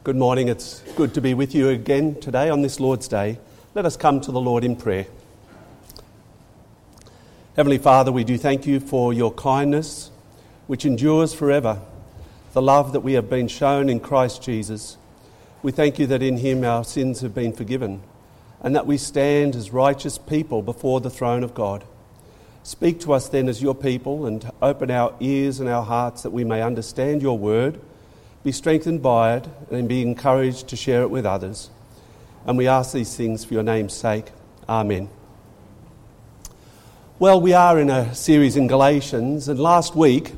Good morning. It's good to be with you again today on this Lord's Day. Let us come to the Lord in prayer. Heavenly Father, we do thank you for your kindness, which endures forever, the love that we have been shown in Christ Jesus. We thank you that in him our sins have been forgiven, and that we stand as righteous people before the throne of God. Speak to us then as your people, and open our ears and our hearts that we may understand your word, be strengthened by it, and be encouraged to share it with others. And we ask these things for your name's sake. Amen. Well, we are in a series in Galatians, and last week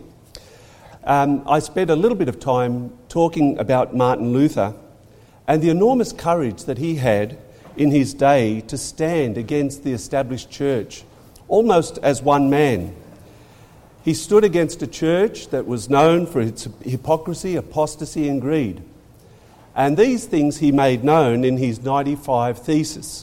I spent a little bit of time talking about Martin Luther and the enormous courage that he had in his day to stand against the established church, almost as one man. He stood against a church that was known for its hypocrisy, apostasy and greed. And these things he made known in his 95 Theses.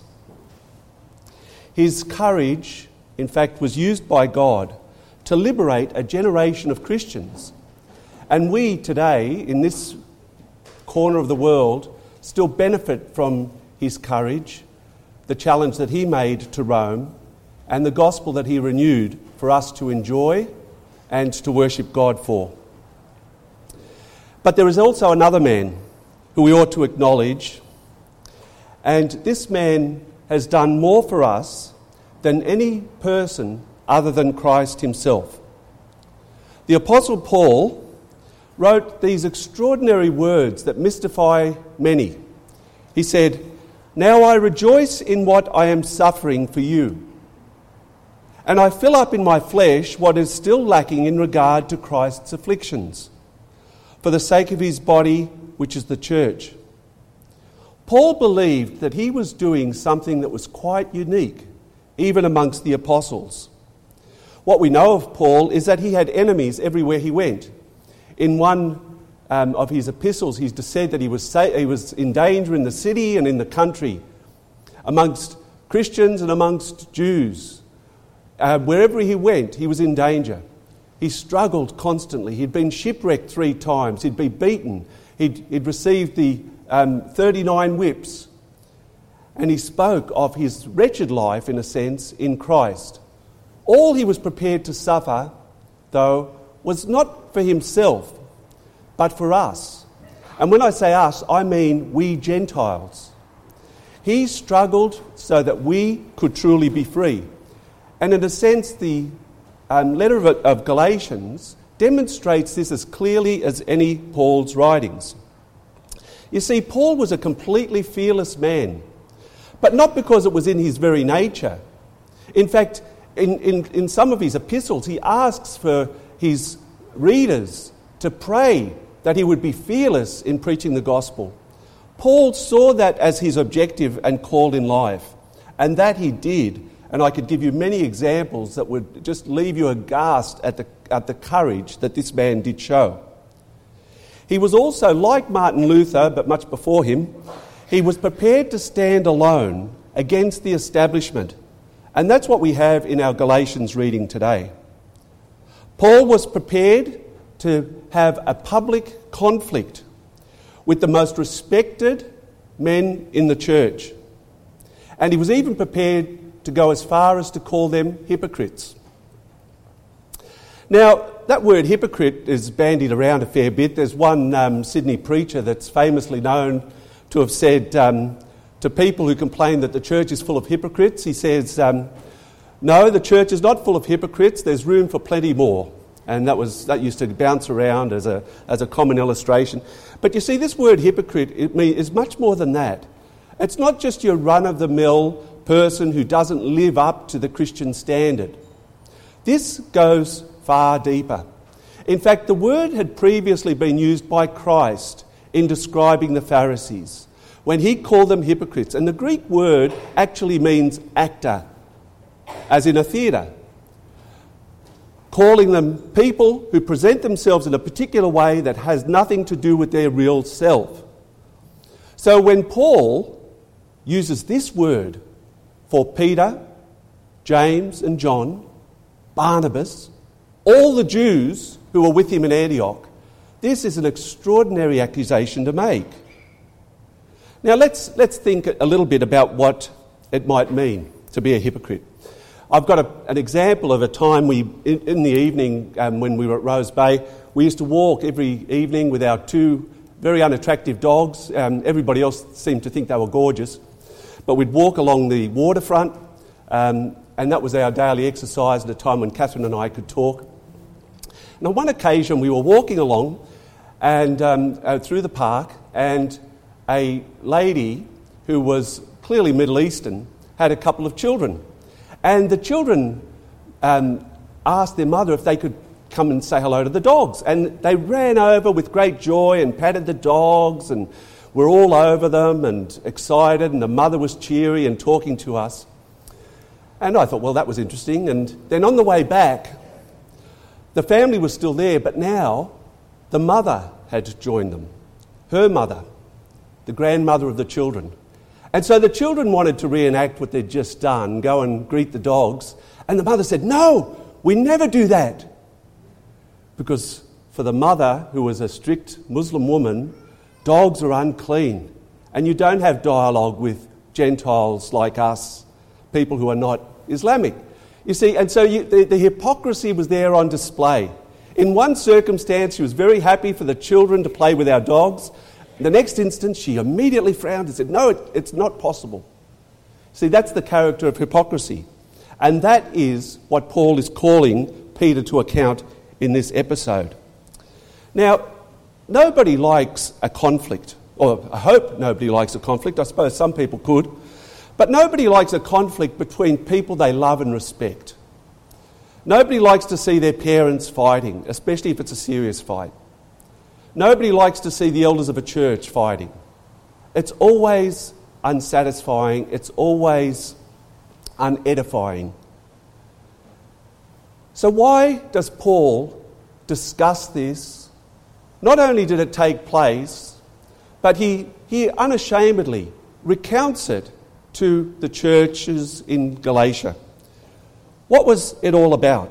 His courage, in fact, was used by God to liberate a generation of Christians. And we today, in this corner of the world, still benefit from his courage, the challenge that he made to Rome, and the gospel that he renewed for us to enjoy and to worship God for. But there is also another man who we ought to acknowledge, and this man has done more for us than any person other than Christ himself. The Apostle Paul wrote these extraordinary words that mystify many. He said, "Now I rejoice in what I am suffering for you, and I fill up in my flesh what is still lacking in regard to Christ's afflictions, for the sake of his body, which is the church." Paul believed that he was doing something that was quite unique, even amongst the apostles. What we know of Paul is that he had enemies everywhere he went. In one of his epistles, he said that he was in danger in the city and in the country, amongst Christians and amongst Jews. Wherever he went, he was in danger. He struggled constantly. He'd been shipwrecked 3 times. He'd been beaten. He'd received the 39 whips. And he spoke of his wretched life, in a sense, in Christ. All he was prepared to suffer, though, was not for himself, but for us. And when I say us, I mean we Gentiles. He struggled so that we could truly be free. And in a sense, the letter of Galatians demonstrates this as clearly as any Paul's writings. You see, Paul was a completely fearless man, but not because it was in his very nature. In fact, in some of his epistles, he asks for his readers to pray that he would be fearless in preaching the gospel. Paul saw that as his objective and call in life, and that he did. And I could give you many examples that would just leave you aghast at the courage that this man did show. He was also, like Martin Luther, but much before him, he was prepared to stand alone against the establishment. And that's what we have in our Galatians reading today. Paul was prepared to have a public conflict with the most respected men in the church. And he was even prepared to go as far as to call them hypocrites. Now, that word hypocrite is bandied around a fair bit. There's one Sydney preacher that's famously known to have said to people who complain that the church is full of hypocrites, he says, "No, the church is not full of hypocrites. There's room for plenty more." And that used to bounce around as a common illustration. But you see, this word hypocrite is much more than that. It's not just your run-of-the-mill person who doesn't live up to the Christian standard. This goes far deeper. In fact, the word had previously been used by Christ in describing the Pharisees, when he called them hypocrites. And the Greek word actually means actor, as in a theatre, calling them people who present themselves in a particular way that has nothing to do with their real self. So when Paul uses this word for Peter, James and John, Barnabas, all the Jews who were with him in Antioch, this is an extraordinary accusation to make. Now let's think a little bit about what it might mean to be a hypocrite. I've got an example of a time in the evening when we were at Rose Bay, we used to walk every evening with our two very unattractive dogs. Everybody else seemed to think they were gorgeous. But we'd walk along the waterfront, and that was our daily exercise at a time when Catherine and I could talk. And on one occasion we were walking along and through the park, and a lady who was clearly Middle Eastern had a couple of children. And the children asked their mother if they could come and say hello to the dogs. And they ran over with great joy and patted the dogs and were all over them and excited, and the mother was cheery and talking to us. And I thought, well, that was interesting. And then on the way back, the family was still there, but now the mother had joined them. Her mother, the grandmother of the children. And so the children wanted to reenact what they'd just done, go and greet the dogs. And the mother said, no, we never do that. Because for the mother, who was a strict Muslim woman, dogs are unclean. And you don't have dialogue with Gentiles like us, people who are not Islamic. You see, and so the hypocrisy was there on display. In one circumstance, she was very happy for the children to play with our dogs. The next instant, she immediately frowned and said, no, it's not possible. See, that's the character of hypocrisy. And that is what Paul is calling Peter to account in this episode. Now, nobody likes a conflict, or I hope nobody likes a conflict. I suppose some people could. But nobody likes a conflict between people they love and respect. Nobody likes to see their parents fighting, especially if it's a serious fight. Nobody likes to see the elders of a church fighting. It's always unsatisfying. It's always unedifying. So why does Paul discuss this? Not only did it take place, but he unashamedly recounts it to the churches in Galatia. What was it all about?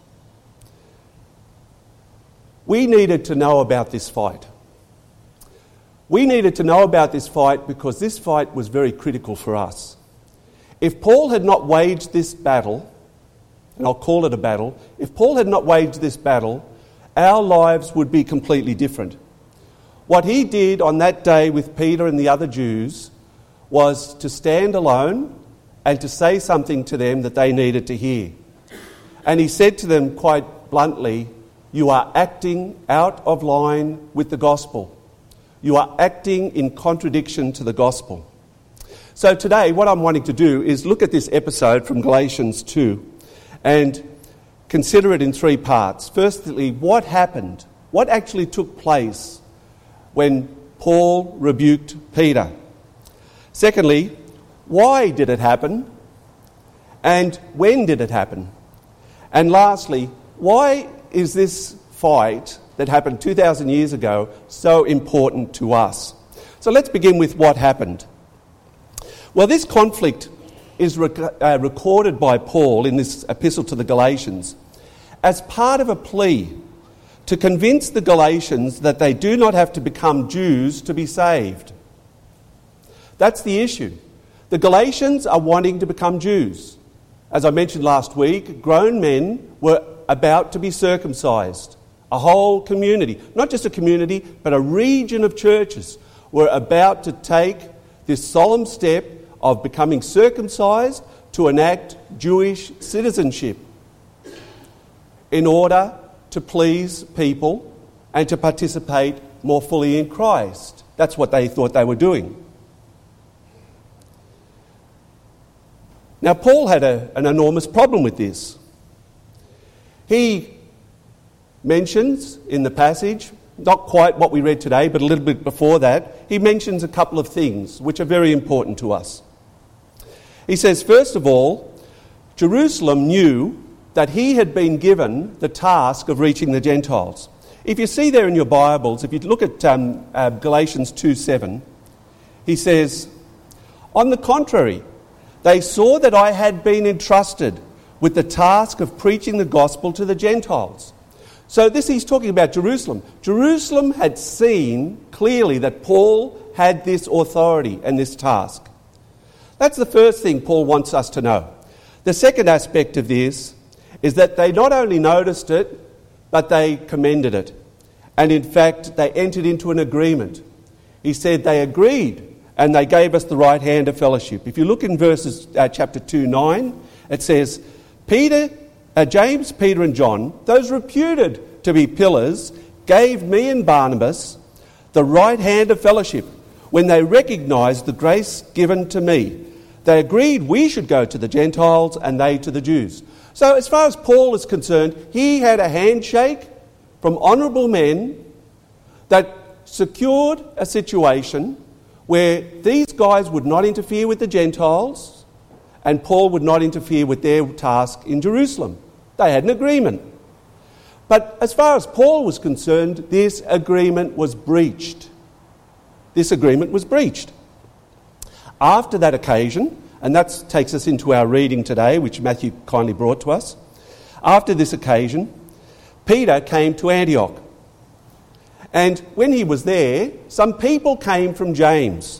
We needed to know about this fight. We needed to know about this fight because this fight was very critical for us. If Paul had not waged this battle, and I'll call it a battle, if Paul had not waged this battle, our lives would be completely different. What he did on that day with Peter and the other Jews was to stand alone and to say something to them that they needed to hear. And he said to them quite bluntly, you are acting out of line with the gospel. You are acting in contradiction to the gospel. So today what I'm wanting to do is look at this episode from Galatians 2 and consider it in three parts. Firstly, what happened? What actually took place when Paul rebuked Peter? Secondly, why did it happen? And when did it happen? And lastly, why is this fight that happened 2,000 years ago so important to us? So let's begin with what happened. Well, this conflict is recorded by Paul in this epistle to the Galatians as part of a plea to convince the Galatians that they do not have to become Jews to be saved. That's the issue. The Galatians are wanting to become Jews. As I mentioned last week, grown men were about to be circumcised. A whole community, not just a community, but a region of churches were about to take this solemn step of becoming circumcised to enact Jewish citizenship in order to please people and to participate more fully in Christ. That's what they thought they were doing. Now, Paul had an enormous problem with this. He mentions in the passage, not quite what we read today, but a little bit before that, he mentions a couple of things which are very important to us. He says, first of all, Jerusalem knew that he had been given the task of reaching the Gentiles. If you see there in your Bibles, if you look at Galatians 2:7, he says, on the contrary, they saw that I had been entrusted with the task of preaching the gospel to the Gentiles. So this he's talking about Jerusalem. Jerusalem had seen clearly that Paul had this authority and this task? That's the first thing Paul wants us to know. The second aspect of this is that they not only noticed it, but they commended it. And in fact, they entered into an agreement. He said they agreed and they gave us the right hand of fellowship. If you look in chapter 2:9, it says, James, Peter and John, those reputed to be pillars, gave me and Barnabas the right hand of fellowship when they recognised the grace given to me. They agreed we should go to the Gentiles and they to the Jews. So as far as Paul is concerned, he had a handshake from honourable men that secured a situation where these guys would not interfere with the Gentiles and Paul would not interfere with their task in Jerusalem. They had an agreement. But as far as Paul was concerned, this agreement was breached. This agreement was breached. After that occasion, and that takes us into our reading today, which Matthew kindly brought to us. After this occasion, Peter came to Antioch. And when he was there, some people came from James.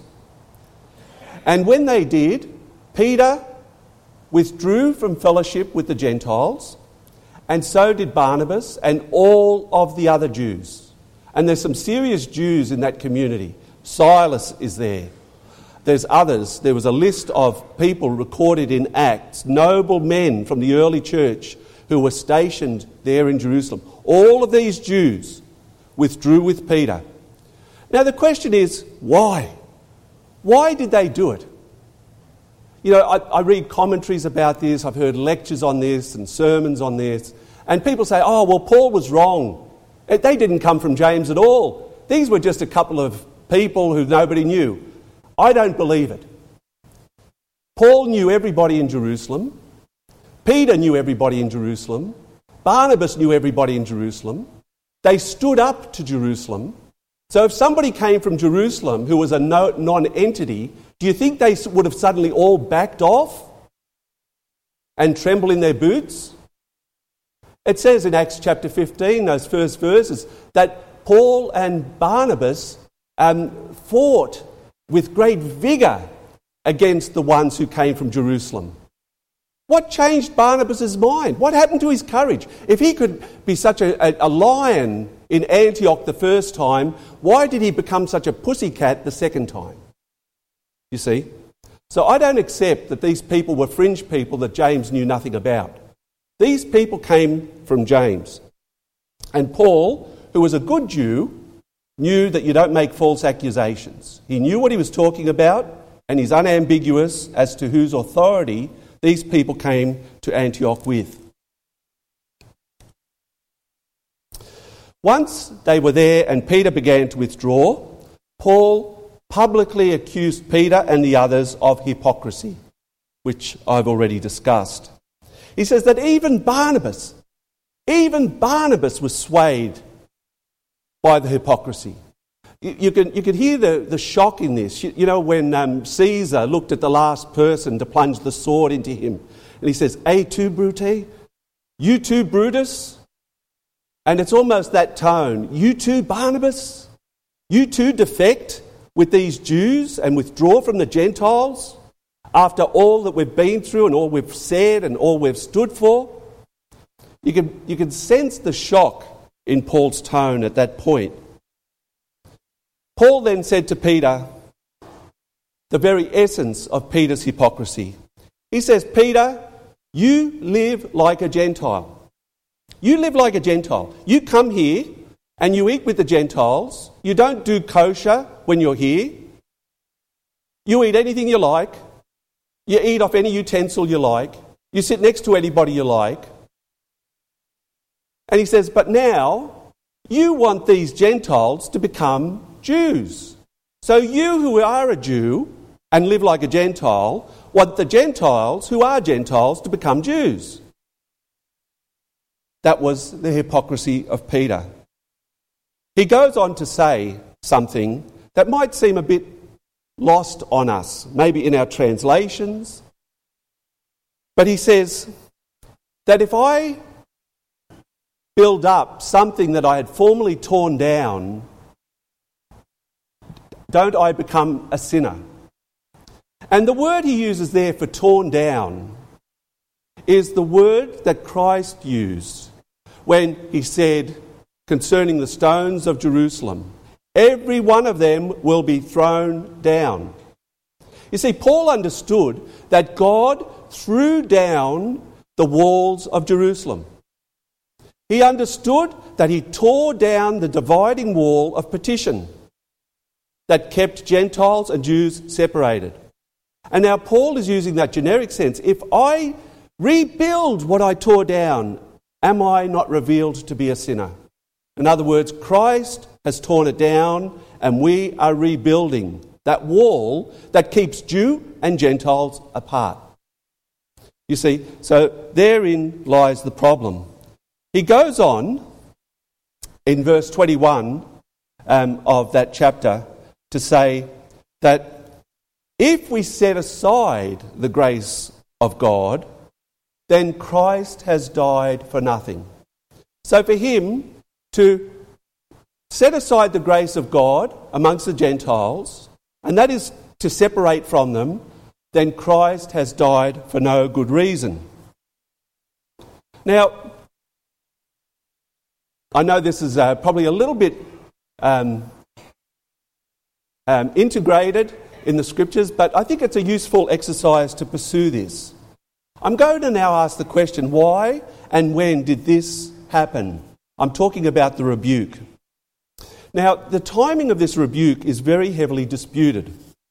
And when they did, Peter withdrew from fellowship with the Gentiles, and so did Barnabas and all of the other Jews. And there's some serious Jews in that community. Silas is there. There's others. There was a list of people recorded in Acts, noble men from the early church who were stationed there in Jerusalem. All of these Jews withdrew with Peter. Now the question is, why? Why did they do it? You know, I read commentaries about this, I've heard lectures on this and sermons on this, and people say, oh, well, Paul was wrong. They didn't come from James at all. These were just a couple of people who nobody knew. I don't believe it. Paul knew everybody in Jerusalem. Peter knew everybody in Jerusalem. Barnabas knew everybody in Jerusalem. They stood up to Jerusalem. So if somebody came from Jerusalem who was a non-entity, do you think they would have suddenly all backed off and trembled in their boots? It says in Acts chapter 15, those first verses, that Paul and Barnabas fought with great vigour against the ones who came from Jerusalem. What changed Barnabas' mind? What happened to his courage? If he could be such a lion in Antioch the first time, why did he become such a pussycat the second time? You see? So I don't accept that these people were fringe people that James knew nothing about. These people came from James. And Paul, who was a good Jew, knew that you don't make false accusations. He knew what he was talking about, and he's unambiguous as to whose authority these people came to Antioch with. Once they were there and Peter began to withdraw, Paul publicly accused Peter and the others of hypocrisy, which I've already discussed. He says that even Barnabas was swayed by the hypocrisy. You can hear the shock in this. You know, when Caesar looked at the last person to plunge the sword into him, and he says, "Et tu, Brute? You too, Brutus?" And it's almost that tone. You too, Barnabas? You too defect with these Jews and withdraw from the Gentiles after all that we've been through and all we've said and all we've stood for? You can sense the shock in Paul's tone at that point. Paul then said to Peter the very essence of Peter's hypocrisy. He says, Peter, you live like a Gentile. You live like a Gentile. You come here and you eat with the Gentiles. You don't do kosher when you're here. You eat anything you like. You eat off any utensil you like. You sit next to anybody you like. And he says, but now you want these Gentiles to become Jews. So you who are a Jew and live like a Gentile want the Gentiles who are Gentiles to become Jews. That was the hypocrisy of Peter. He goes on to say something that might seem a bit lost on us, maybe in our translations. But he says that if I build up something that I had formerly torn down, don't I become a sinner? And the word he uses there for torn down is the word that Christ used when he said concerning the stones of Jerusalem, every one of them will be thrown down. You see, Paul understood that God threw down the walls of Jerusalem. He understood that he tore down the dividing wall of partition that kept Gentiles and Jews separated. And now Paul is using that generic sense. If I rebuild what I tore down, am I not revealed to be a sinner? In other words, Christ has torn it down and we are rebuilding that wall that keeps Jew and Gentiles apart. You see, so therein lies the problem. He goes on in verse 21 of that chapter to say that if we set aside the grace of God, then Christ has died for nothing. So for him to set aside the grace of God amongst the Gentiles, and that is to separate from them, then Christ has died for no good reason. Now, I know this is probably a little bit integrated in the scriptures, but I think it's a useful exercise to pursue this. I'm going to now ask the question, why and when did this happen? I'm talking about the rebuke. Now, the timing of this rebuke is very heavily disputed.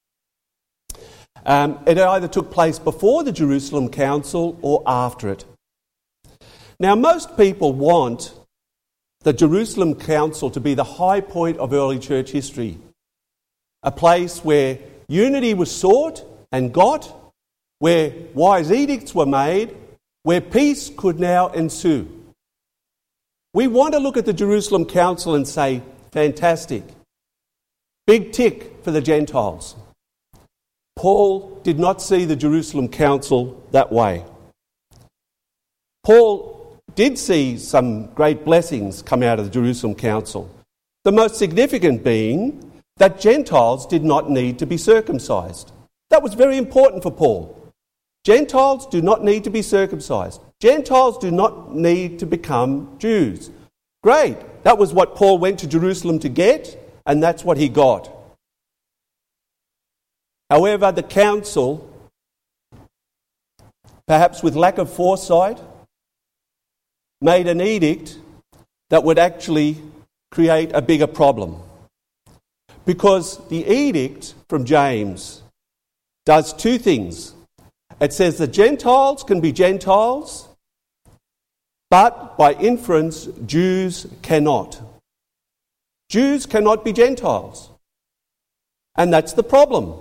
It either took place before the Jerusalem Council or after it. Now, most people want the Jerusalem Council to be the high point of early church history, a place where unity was sought and got, where wise edicts were made, where peace could now ensue. We want to look at the Jerusalem Council and say, fantastic, big tick for the Gentiles. Paul did not see the Jerusalem Council that way. Paul did see some great blessings come out of the Jerusalem Council, the most significant being that Gentiles did not need to be circumcised. That was very important for Paul. Gentiles do not need to be circumcised. Gentiles do not need to become Jews. Great. That was what Paul went to Jerusalem to get, and that's what he got. However, the council, perhaps with lack of foresight, made an edict that would actually create a bigger problem. Because the edict from James does two things. It says the Gentiles can be Gentiles, but by inference, Jews cannot. Jews cannot be Gentiles. And that's the problem.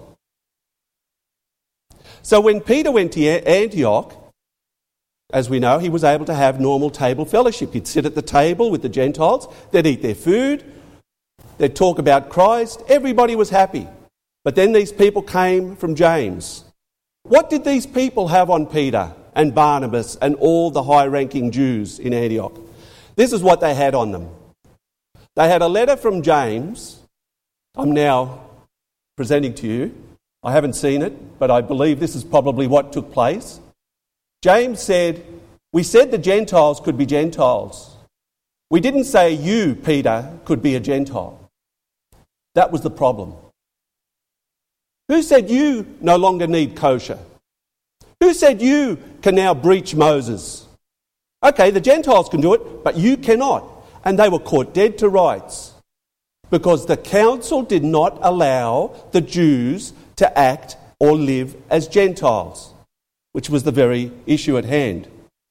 So when Peter went to Antioch, as we know, he was able to have normal table fellowship. He'd sit at the table with the Gentiles, they'd eat their food, they'd talk about Christ, everybody was happy. But then these people came from James. What did these people have on Peter and Barnabas and all the high-ranking Jews in Antioch? This is what they had on them. They had a letter from James. I'm now presenting to you. I haven't seen it, but I believe this is probably what took place. James said, we said the Gentiles could be Gentiles. We didn't say you, Peter, could be a Gentile. That was the problem. Who said you no longer need kosher? Who said you can now breach Moses? Okay, the Gentiles can do it, but you cannot. And they were caught dead to rights because the council did not allow the Jews to act or live as Gentiles, which was the very issue at hand.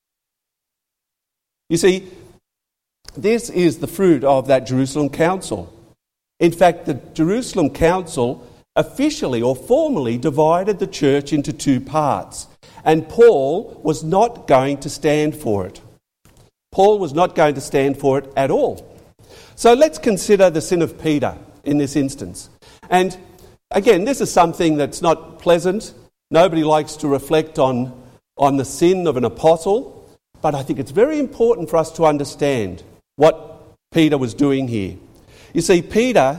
You see, this is the fruit of that Jerusalem Council. In fact, the Jerusalem Council officially or formally divided the church into two parts, and Paul was not going to stand for it. Paul was not going to stand for it at all. So let's consider the sin of Peter in this instance. And again, this is something that's not pleasant. Nobody likes to reflect on the sin of an apostle, but I think it's very important for us to understand what Peter was doing here. You see, Peter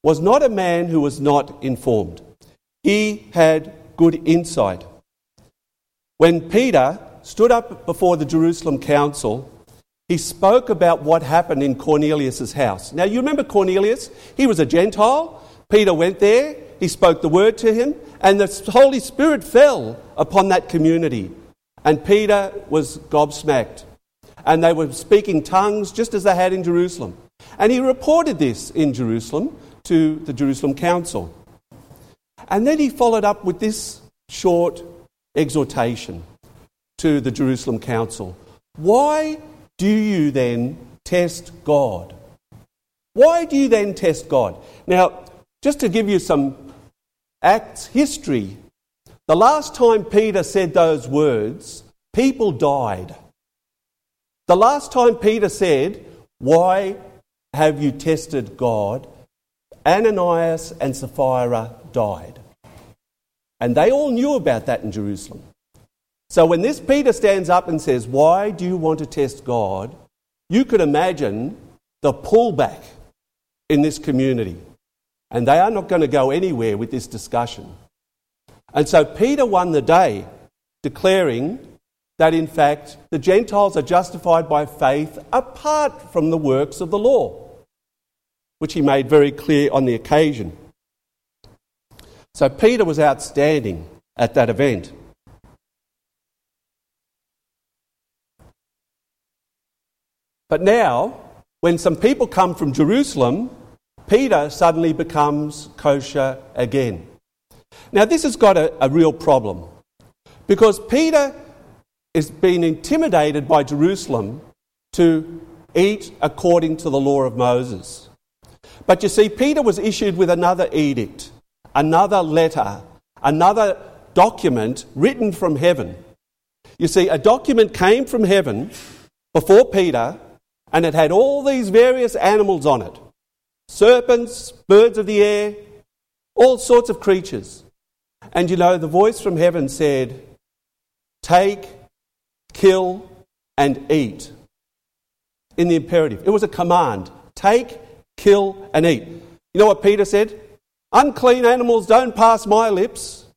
was not a man who was not informed. He had good insight. When Peter stood up before the Jerusalem council, he spoke about what happened in Cornelius' house. Now, you remember Cornelius? He was a Gentile. Peter went there, he spoke the word to him, and the Holy Spirit fell upon that community. And Peter was gobsmacked. And they were speaking tongues just as they had in Jerusalem. And he reported this in Jerusalem to the Jerusalem council. And then he followed up with this short exhortation to the Jerusalem council. Why do you then test God? Why do you then test God? Now, just to give you some Acts history, the last time Peter said those words, people died. The last time Peter said, why have you tested God? Ananias and Sapphira died. And they all knew about that in Jerusalem. So when this Peter stands up and says, why do you want to test God? You could imagine the pullback in this community. And they are not going to go anywhere with this discussion. And so Peter won the day, declaring that in fact the Gentiles are justified by faith apart from the works of the law, which he made very clear on the occasion. So Peter was outstanding at that event. But now, when some people come from Jerusalem, Peter suddenly becomes kosher again. Now this has got a real problem, because Peter is being intimidated by Jerusalem to eat according to the law of Moses. But you see, Peter was issued with another edict, another letter, another document written from heaven. You see, a document came from heaven before Peter, and it had all these various animals on it. Serpents, birds of the air, all sorts of creatures. And you know, the voice from heaven said, take, kill, and eat. In the imperative. It was a command. Take, kill, and eat. You know what Peter said? Unclean animals don't pass my lips.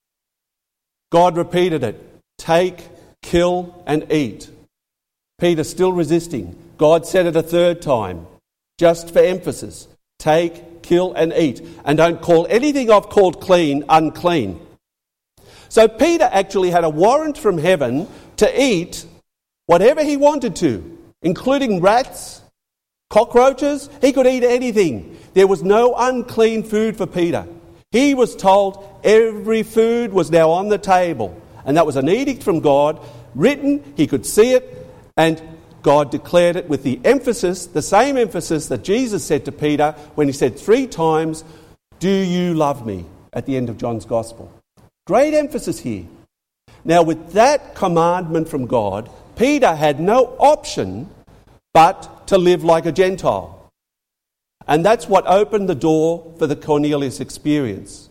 God repeated it. Take, kill, and eat. Peter still resisting. God said it a third time, just for emphasis. Take, kill, and eat. And don't call anything I've called clean unclean. So Peter actually had a warrant from heaven to eat whatever he wanted to, including rats, cockroaches. He could eat anything. There was no unclean food for Peter. He was told every food was now on the table. And that was an edict from God, written, he could see it, and God declared it with the emphasis, the same emphasis that Jesus said to Peter when he said 3 times, do you love me? At the end of John's Gospel. Great emphasis here. Now with that commandment from God, Peter had no option but to live like a Gentile. And that's what opened the door for the Cornelius experience.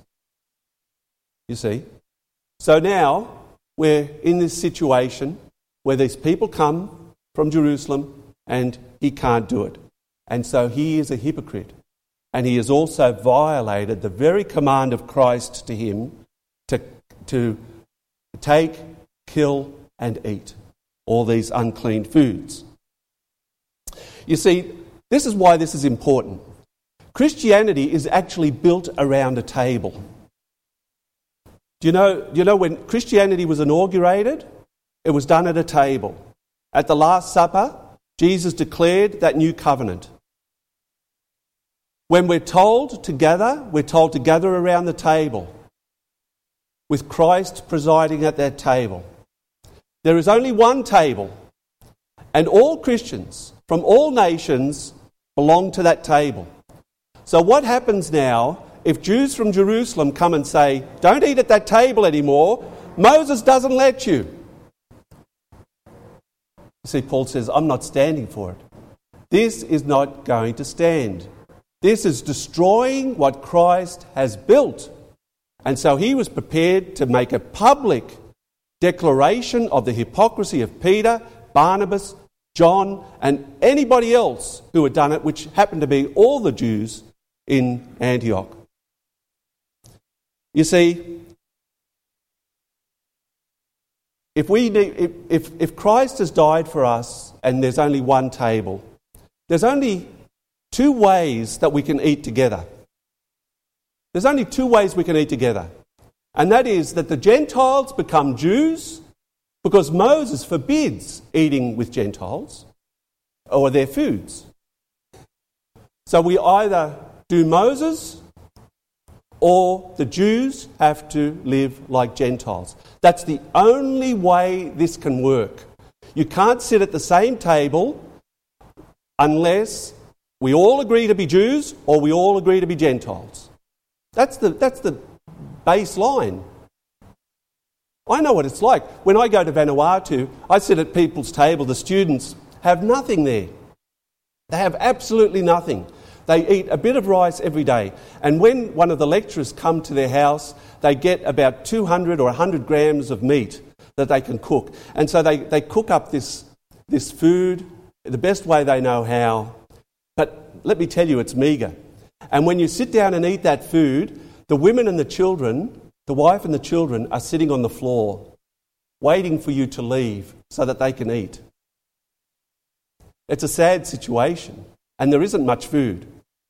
You see? So now we're in this situation where these people come from Jerusalem and he can't do it. And so he is a hypocrite. And he has also violated the very command of Christ to him to take, kill, and eat all these unclean foods. You see, this is why this is important. Christianity is actually built around a table. Do you know when Christianity was inaugurated? It was done at a table. At the Last Supper, Jesus declared that new covenant. When we're told to gather around the table with Christ presiding at that table. There is only one table, and all Christians from all nations belong to that table. So what happens now if Jews from Jerusalem come and say, don't eat at that table anymore, Moses doesn't let you? You see, Paul says, I'm not standing for it. This is not going to stand. This is destroying what Christ has built. And so he was prepared to make a public declaration of the hypocrisy of Peter, Barnabas, John, and anybody else who had done it, which happened to be all the Jews in Antioch. You see, if Christ has died for us and there's only one table, there's only two ways that we can eat together. There's only two ways we can eat together. And that is that the Gentiles become Jews because Moses forbids eating with Gentiles or their foods. So we either do Moses or the Jews have to live like Gentiles. That's the only way this can work. You can't sit at the same table unless we all agree to be Jews or we all agree to be Gentiles. That's the baseline. I know what it's like. When I go to Vanuatu, I sit at people's table. The students have nothing there. They have absolutely nothing. They eat a bit of rice every day. And when one of the lecturers come to their house, they get about 200 or 100 grams of meat that they can cook. And so they cook up this food the best way they know how. But let me tell you, it's meagre. And when you sit down and eat that food, the women and the children, the wife and the children, are sitting on the floor waiting for you to leave so that they can eat. It's a sad situation, and there isn't much food.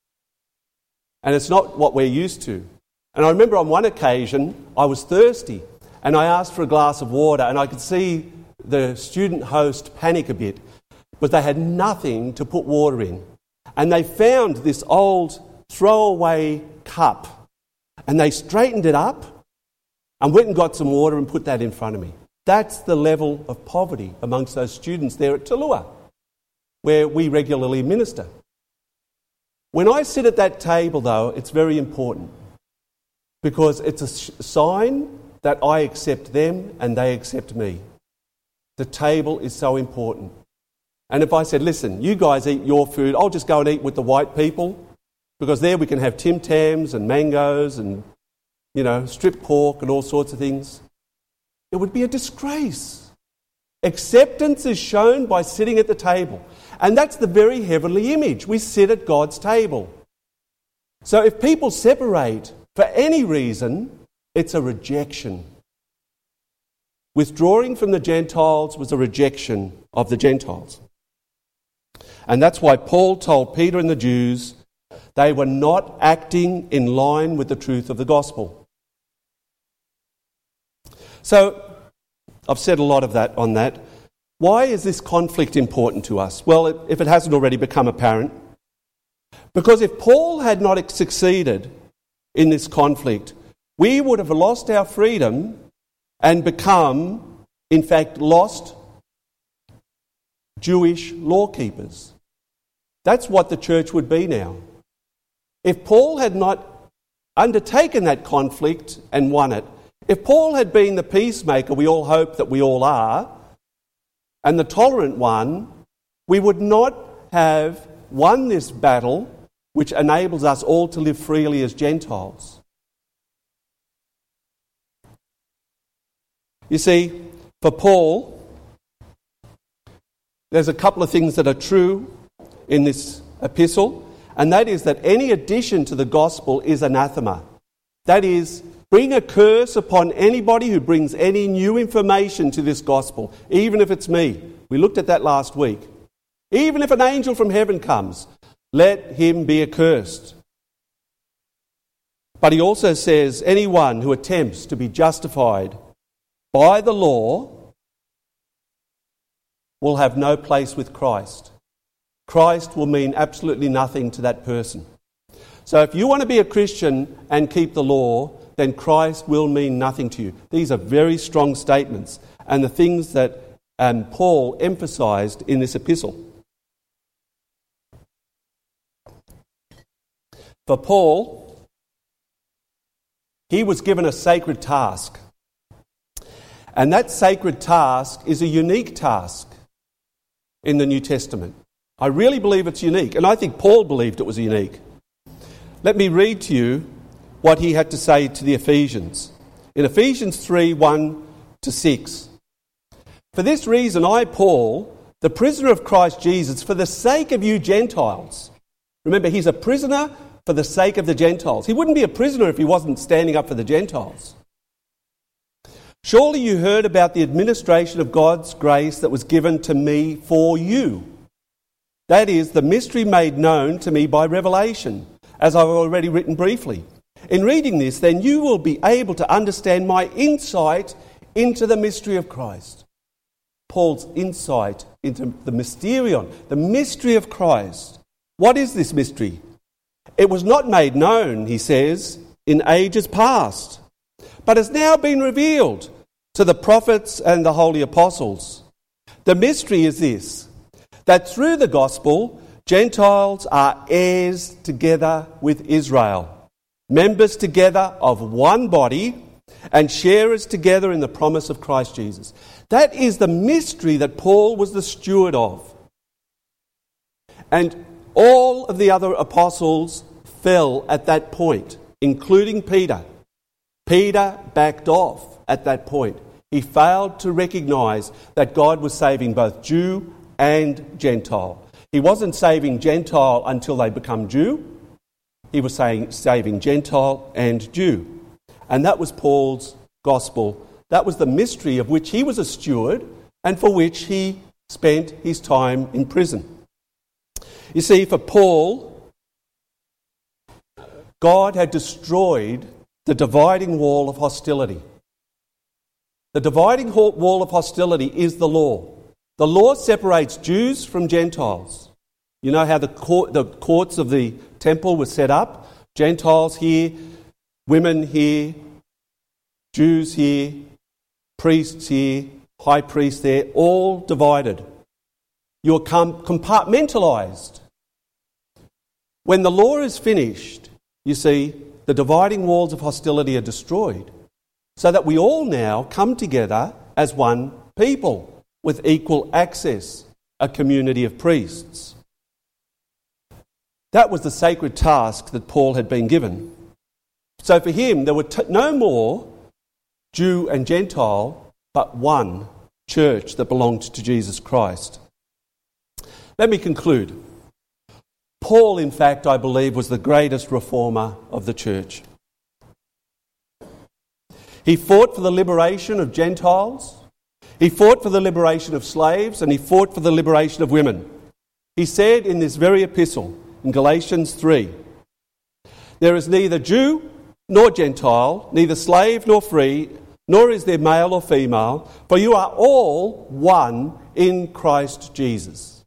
And it's not what we're used to. And I remember on one occasion, I was thirsty, and I asked for a glass of water, and I could see the student host panic a bit, but they had nothing to put water in. And they found this old throwaway cup, and they straightened it up and went and got some water and put that in front of me. That's the level of poverty amongst those students there at Tallua, where we regularly minister. When I sit at that table, though, it's very important because it's a sign that I accept them and they accept me. The table is so important. And if I said, listen, you guys eat your food, I'll just go and eat with the white people because there we can have Tim Tams and mangoes and, strip pork and all sorts of things, it would be a disgrace. Acceptance is shown by sitting at the table. And that's the very heavenly image. We sit at God's table. So if people separate for any reason, it's a rejection. Withdrawing from the Gentiles was a rejection of the Gentiles. And that's why Paul told Peter and the Jews they were not acting in line with the truth of the gospel. So, I've said a lot of that on that. Why is this conflict important to us? Well, if it hasn't already become apparent, because if Paul had not succeeded in this conflict, we would have lost our freedom and become, in fact, lost Jewish lawkeepers. That's what the church would be now. If Paul had not undertaken that conflict and won it, if Paul had been the peacemaker we all hope that we all are, and the tolerant one, we would not have won this battle which enables us all to live freely as Gentiles. You see, for Paul, there's a couple of things that are true in this epistle, and that is that any addition to the gospel is anathema. That is, bring a curse upon anybody who brings any new information to this gospel, even if it's me. We looked at that last week. Even if an angel from heaven comes, let him be accursed. But he also says, anyone who attempts to be justified by the law will have no place with Christ. Christ will mean absolutely nothing to that person. So if you want to be a Christian and keep the law, then Christ will mean nothing to you. These are very strong statements and the things that Paul emphasised in this epistle. For Paul, he was given a sacred task. And that sacred task is a unique task in the New Testament. I really believe it's unique, and I think Paul believed it was unique. Let me read to you what he had to say to the Ephesians. In Ephesians 3, 1-6. For this reason I, Paul, the prisoner of Christ Jesus, for the sake of you Gentiles. Remember, he's a prisoner for the sake of the Gentiles. He wouldn't be a prisoner if he wasn't standing up for the Gentiles. Surely you heard about the administration of God's grace that was given to me for you. That is, the mystery made known to me by revelation, as I've already written briefly. In reading this, then you will be able to understand my insight into the mystery of Christ. Paul's insight into the mysterion, the mystery of Christ. What is this mystery? It was not made known, he says, in ages past, but has now been revealed to the prophets and the holy apostles. The mystery is this, that through the gospel, Gentiles are heirs together with Israel, members together of one body, and sharers together in the promise of Christ Jesus. That is the mystery that Paul was the steward of. And all of the other apostles fell at that point, including Peter. Peter backed off at that point. He failed to recognise that God was saving both Jew and Gentile. He wasn't saving Gentile until they become Jew. He was saving Gentile and Jew. And that was Paul's gospel. That was the mystery of which he was a steward and for which he spent his time in prison. You see, for Paul, God had destroyed the dividing wall of hostility. The dividing wall of hostility is the law. The law separates Jews from Gentiles. You know how the courts of the temple were set up? Gentiles here, women here, Jews here, priests here, high priest there, all divided. You're compartmentalised. When the law is finished, you see, the dividing walls of hostility are destroyed, so that we all now come together as one people with equal access, a community of priests. That was the sacred task that Paul had been given. So for him, there were no more Jew and Gentile, but one church that belonged to Jesus Christ. Let me conclude. Paul, in fact, I believe, was the greatest reformer of the church. He fought for the liberation of Gentiles, he fought for the liberation of slaves, and he fought for the liberation of women. He said in this very epistle, in Galatians 3, there is neither Jew nor Gentile, neither slave nor free, nor is there male or female, for you are all one in Christ Jesus.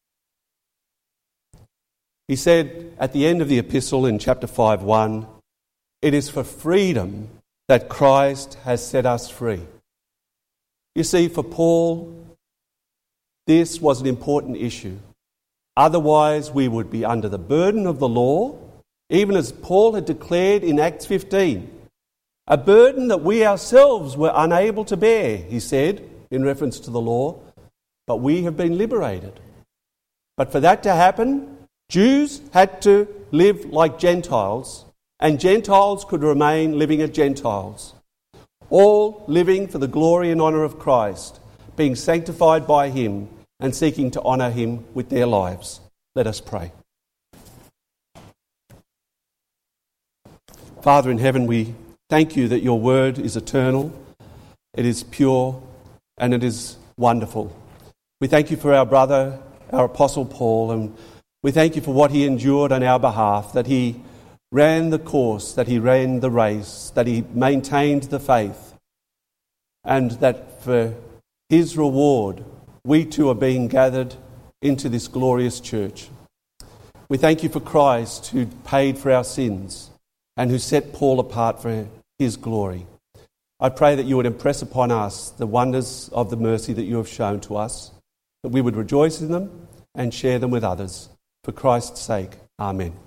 He said at the end of the epistle in chapter 5:1, it is for freedom that Christ has set us free. You see, for Paul, this was an important issue. Otherwise, we would be under the burden of the law, even as Paul had declared in Acts 15, a burden that we ourselves were unable to bear, he said, in reference to the law, but we have been liberated. But for that to happen, Jews had to live like Gentiles, and Gentiles could remain living as Gentiles, all living for the glory and honour of Christ, being sanctified by him and seeking to honour him with their lives. Let us pray. Father in heaven, we thank you that your word is eternal, it is pure, and it is wonderful. We thank you for our brother, our Apostle Paul, and we thank you for what he endured on our behalf, that he ran the course, that he ran the race, that he maintained the faith, and that for his reward, we too are being gathered into this glorious church. We thank you for Christ who paid for our sins and who set Paul apart for his glory. I pray that you would impress upon us the wonders of the mercy that you have shown to us, that we would rejoice in them and share them with others. For Christ's sake, amen.